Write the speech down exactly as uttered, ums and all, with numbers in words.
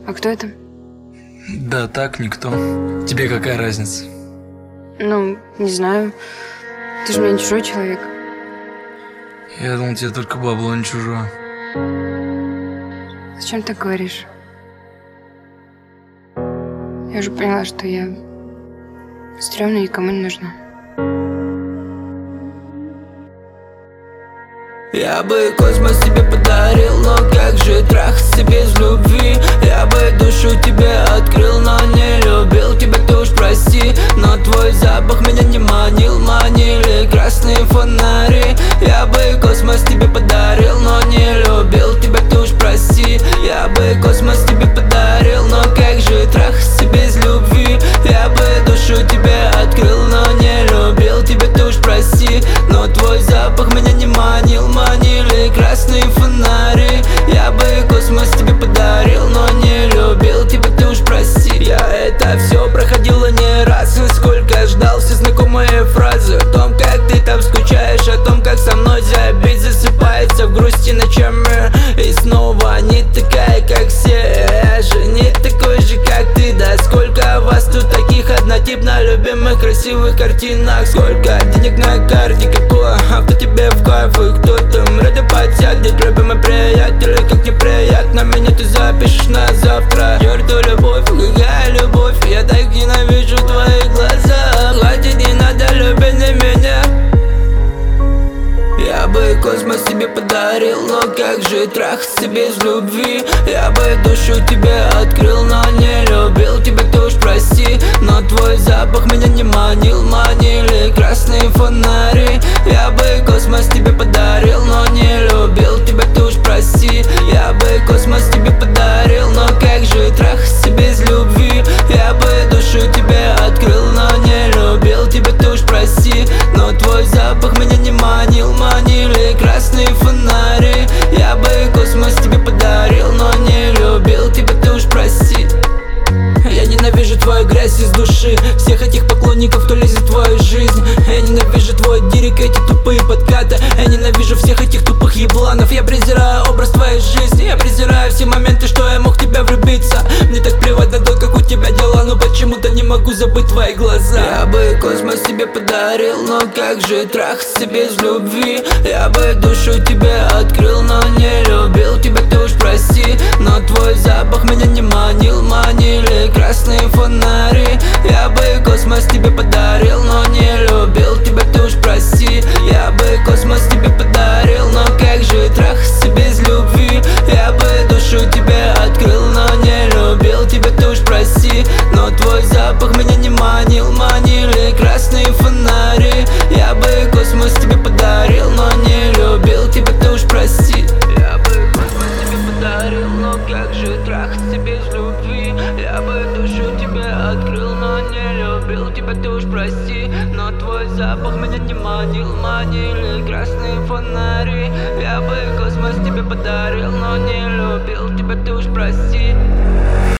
А кто это? Да так, никто. Тебе какая разница? Ну, не знаю. Ты же мне не чужой человек. Я думал, тебе только бабло не чужое. Зачем так говоришь? Я уже поняла, что я стрёмная и никому не нужна. Я бы космос тебе подарил, но как же трахаться без любви? Я бы душу тебе открыл, но не любил тебя, ты уж прости. Но твой запах меня не манил, манили красные фонари. Я бы космос тебе подарил, но не любил тебя, ты уж прости. Я бы космос тебе подарил, но как же трахаться без любви? Я бы душу тебе открыл, но не любил тебя, ты уж прости. Но твой запах меня не манил, манили красные фонари. Я бы космос тебе подарил, но не любил тебя, ты уж прости. Я это все проходила не раз, сколько ждал все знакомые фразы о том, как ты там скучаешь, о том, как со мной забить засыпается в грусти ночами. И снова не такая, как все, я же не такой же, как ты. Да сколько вас тут таких однотипно любимых красивых картинок. Сколько денег на карте, какое авто тебе в кайф, и кто там ради подсядет. Любимый приятель, как неприятно меня ты запишешь на завтра. Черту любовь, какая любовь, я так ненавижу твои глаза. Хватит, не надо любить на меня. Я бы космос тебе подарил, но как же трахаться без любви? Я бы душу тебе открыл, но не любил тебя, ты уж прости. Но твой запах меня не манил, манили красные фонари. Я бы космос тебе подарил, но не любил тебя, ты уж прости. Я бы космос тебе подарил, но как же трахаться без любви? Я бы душу тебе открыл, но не любил тебя, ты уж прости. Но твой запах меня не манил, манили красные фонари. Я бы космос тебе подарил, но не любил тебя, ты уж прости. Я ненавижу твою грязь из души, всех этих поклонников, кто лезет в твою жизнь. Я ненавижу твой дирик, эти тупые подкаты. Я ненавижу всех этих тупых ебланов. Я презираю образ твоей жизни, я презираю все моменты, что я мог в тебя влюбиться. Мне так плевать на то, как у тебя дела, но почему-то не могу забыть твои глаза. Я бы космос тебе подарил, но как же трахаться без любви? Я бы душу тебе открыл, но не любил тебя, ты уж прости. Но твой запах меня не манил, манили красные фонари. Я бы космос тебе подарил, но не любил тебя, ты уж прости. Я бы космос тебе подарил, но как же трахаться без любви? Я бы душу тебе открыл, но не любил тебя, ты уж прости. Но твой запах меня не манил, манили красные фонари. Я бы космос тебе подарил, но не любил тебя, ты уж прости. Я бы космос тебе подарил, но как же трахаться без любви? Я бы душу тебе открыл, но не любил тебя, ты уж прости. Но твой запах меня не манил, манили красные фонари. Я бы космос тебе подарил, но не любил тебя, ты уж прости.